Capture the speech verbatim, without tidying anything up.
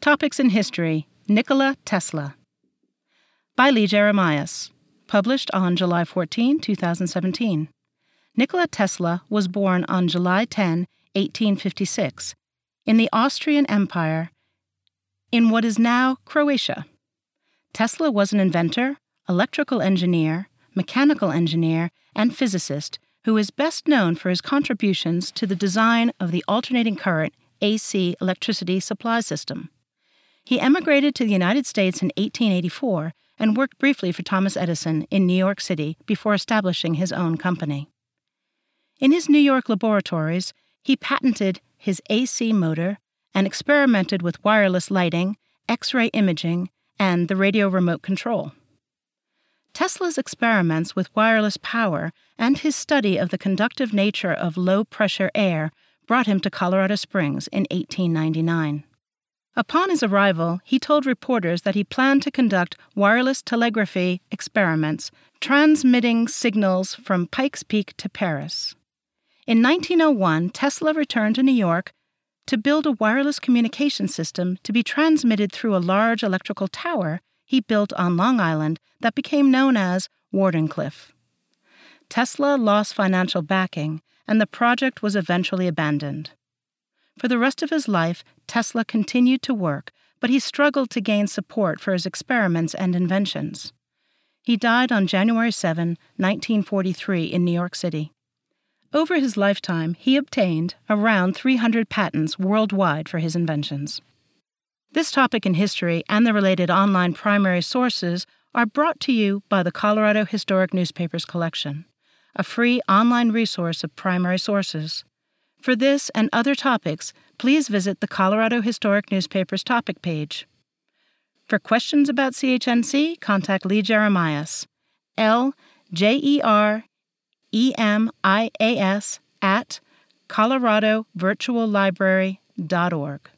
Topics in History: Nikola Tesla. By Lee Jeremias. Published on July fourteenth, two thousand seventeen. Nikola Tesla was born on July tenth, eighteen fifty-six, in the Austrian Empire, in what is now Croatia. Tesla was an inventor, electrical engineer, mechanical engineer, and physicist who is best known for his contributions to the design of the alternating current A C electricity supply system. He emigrated to the United States in eighteen eighty-four and worked briefly for Thomas Edison in New York City before establishing his own company. In his New York laboratories, he patented his A C motor and experimented with wireless lighting, X-ray imaging, and the radio remote control. Tesla's experiments with wireless power and his study of the conductive nature of low-pressure air brought him to Colorado Springs in eighteen ninety-nine. Upon his arrival, he told reporters that he planned to conduct wireless telegraphy experiments, transmitting signals from Pikes Peak to Paris. In nineteen oh one, Tesla returned to New York to build a wireless communication system to be transmitted through a large electrical tower he built on Long Island that became known as Wardenclyffe. Tesla lost financial backing, and the project was eventually abandoned. For the rest of his life, Tesla continued to work, but he struggled to gain support for his experiments and inventions. He died on January seventh, nineteen forty-three, in New York City. Over his lifetime, he obtained around three hundred patents worldwide for his inventions. This topic in history and the related online primary sources are brought to you by the Colorado Historic Newspapers Collection, a free online resource of primary sources. For this and other topics, please visit the Colorado Historic Newspapers topic page. For questions about C H N C, contact Lee Jeremias, L J E R E M I A S at colorado virtual library dot org.